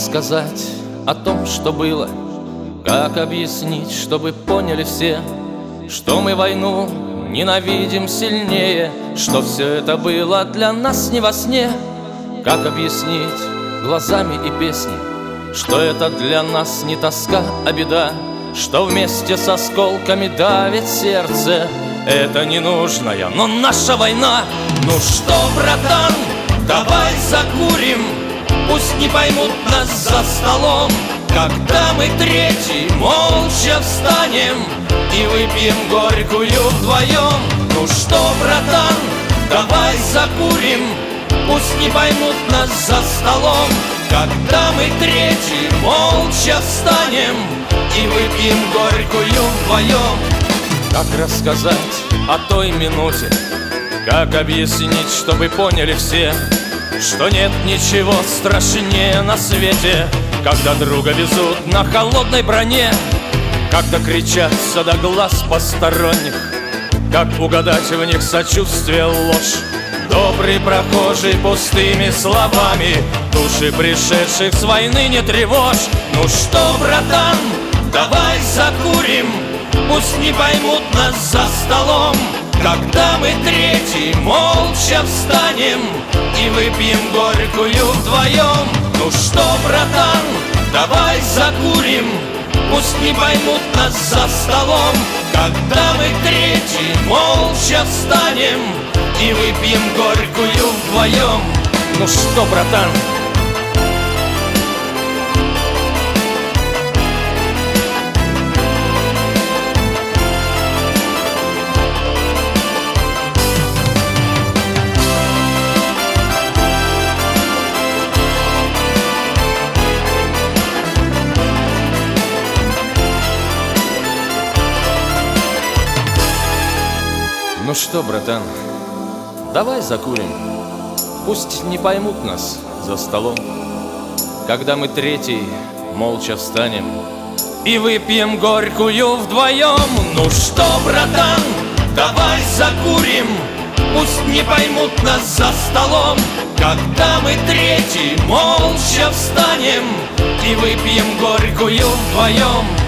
рассказать о том, что было? Как объяснить, чтобы поняли все, что мы войну ненавидим сильнее, что все это было для нас не во сне? Как объяснить глазами и песней, что это для нас не тоска, а беда, что вместе с осколками давит сердце эта ненужная, но наша война? Ну что, братан, давай закурим, пусть не поймут нас за столом, когда мы третий молча встанем и выпьем горькую вдвоем. Ну что, братан, давай закурим, пусть не поймут нас за столом, когда мы третий молча встанем и выпьем горькую вдвоем. Как рассказать о той минуте, как объяснить, чтобы поняли все, что нет ничего страшнее на свете, когда друга везут на холодной броне, когда кричатся до глаз посторонних, как угадать в них сочувствие, ложь. Добрый прохожий пустыми словами души пришедших с войны не тревожь. Ну что, братан, давай закурим, пусть не поймут нас за столом, когда мы третий молча встанем и выпьем горькую вдвоем. Ну что, братан, давай закурим, пусть не поймут нас за столом, когда мы третий молча встанем и выпьем горькую вдвоем. Ну что, братан? Ну что, братан, давай закурим, пусть не поймут нас за столом, когда мы третий молча встанем и выпьем горькую вдвоем. Ну что, братан, давай закурим, пусть не поймут нас за столом, когда мы третий молча встанем и выпьем горькую вдвоем.